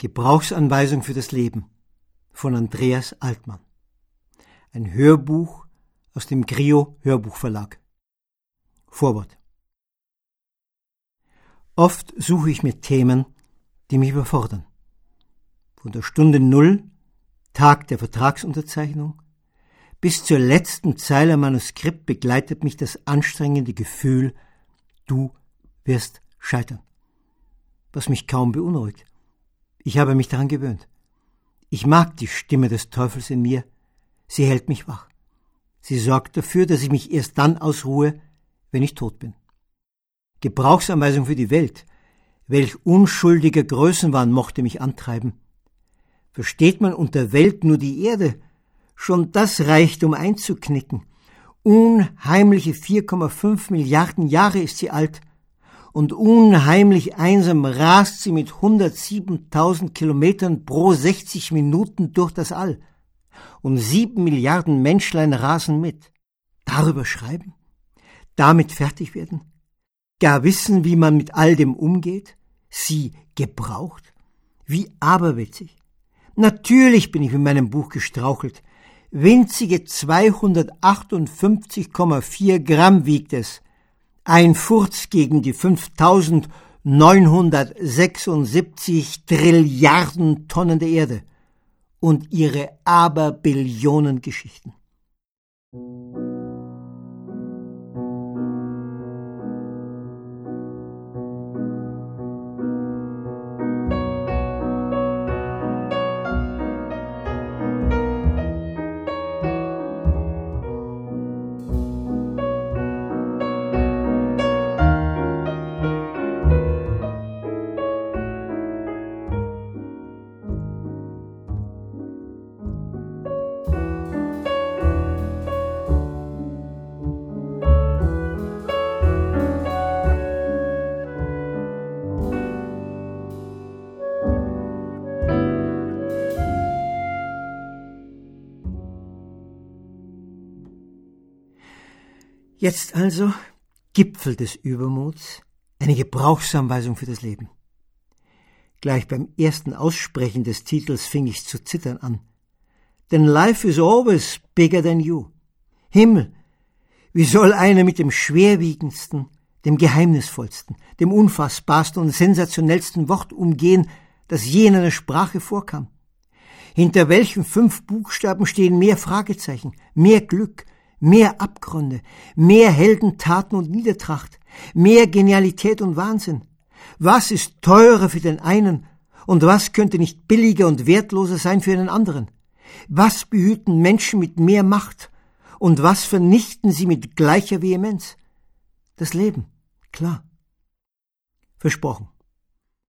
Gebrauchsanweisung für das Leben von Andreas Altmann. Ein Hörbuch aus dem Grio Hörbuchverlag. Vorwort. Oft suche ich mir Themen, die mich überfordern. Von der Stunde Null, Tag der Vertragsunterzeichnung, bis zur letzten Zeile Manuskript begleitet mich das anstrengende Gefühl, du wirst scheitern. Was mich kaum beunruhigt. Ich habe mich daran gewöhnt. Ich mag die Stimme des Teufels in mir. Sie hält mich wach. Sie sorgt dafür, dass ich mich erst dann ausruhe, wenn ich tot bin. Gebrauchsanweisung für die Welt. Welch unschuldiger Größenwahn mochte mich antreiben. Versteht man unter Welt nur die Erde? Schon das reicht, um einzuknicken. Unheimliche 4,5 Milliarden Jahre ist sie alt. Und unheimlich einsam rast sie mit 107.000 Kilometern pro 60 Minuten durch das All. Und 7 Milliarden Menschlein rasen mit. Darüber schreiben? Damit fertig werden? Gar wissen, wie man mit all dem umgeht? Sie gebraucht? Wie aberwitzig. Natürlich bin ich mit meinem Buch gestrauchelt. Winzige 258,4 Gramm wiegt es. Ein Furz gegen die 5.976 Trilliarden Tonnen der Erde und ihre Aberbillionen Geschichten. Jetzt also Gipfel des Übermuts, eine Gebrauchsanweisung für das Leben. Gleich beim ersten Aussprechen des Titels fing ich zu zittern an. Denn life is always bigger than you. Himmel, wie soll einer mit dem schwerwiegendsten, dem geheimnisvollsten, dem unfassbarsten und sensationellsten Wort umgehen, das je in einer Sprache vorkam? Hinter welchen 5 Buchstaben stehen mehr Fragezeichen, mehr Glück, mehr Abgründe, mehr Heldentaten und Niedertracht, mehr Genialität und Wahnsinn. Was ist teurer für den einen und was könnte nicht billiger und wertloser sein für den anderen? Was behüten Menschen mit mehr Macht und was vernichten sie mit gleicher Vehemenz? Das Leben, klar. Versprochen.